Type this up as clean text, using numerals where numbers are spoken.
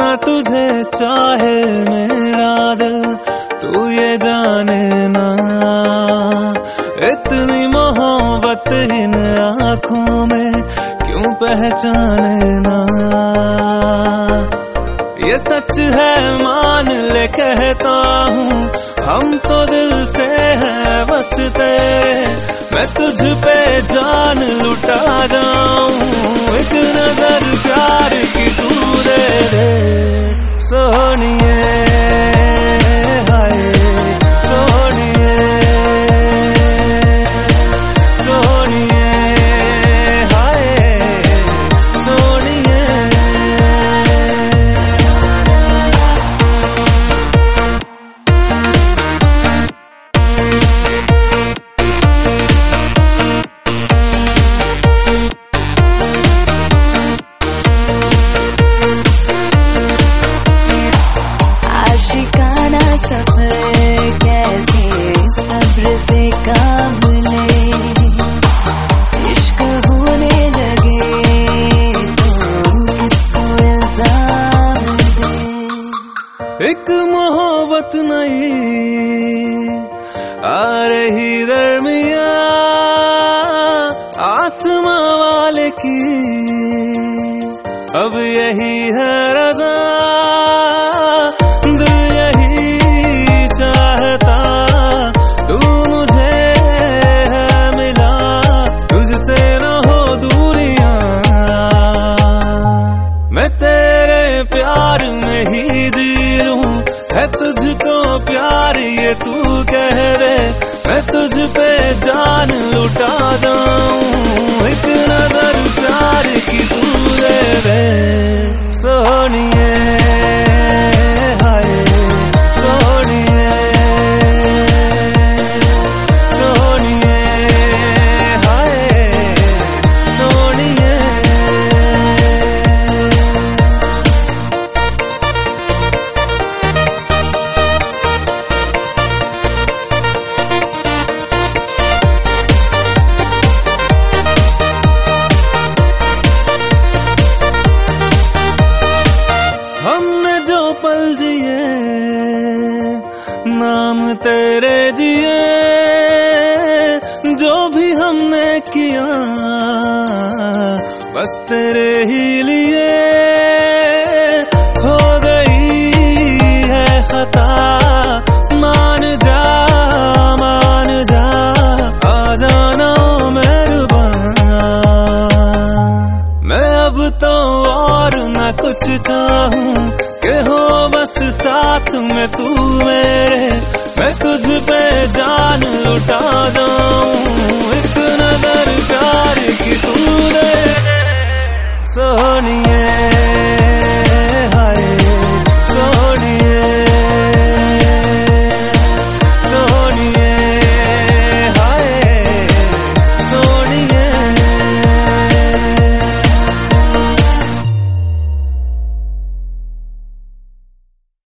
तुझे चाहे मेरा दिल, तू ये जाने ना, इतनी मोहब्बत इन आँखों में क्यों पहचाने ना। ये सच है मान ले कहता हूँ, हम तो दिल से हैं बस तेरे, मैं तुझ पे जान लुटा जाऊं। एक नजर प्यार की तू दे दे सोनिए, हाय सोनिए, सोनिए, हाय सोनिए। सफर कैसे सब्र से काम ले, इश्क होने लगे तो किसको इल्जाम दे। एक मोहब्बत नहीं आ रही दरमिया आसमां वाले की, अब यही है रज़ा, प्यार में ही जी लूं, है तुझको प्यार ये तू कह दे, मैं तुझ पे जान लुटा जाऊं। एक नजर प्यार की तू दे दे सोनिए, हाय सोनिए, सोनिए, हाय सोनिए। हमने जो पल जिए नाम तेरे जिए, जो भी हमने किया बस तेरे ही लिए। हो गई है खता मान जा, मान जा, आ जाना मेहरबान, मैं अब तो और न कुछ चाहूं कि हो बस साथ में तू मेरे, मैं तुझ पे जान लुटा जाऊं।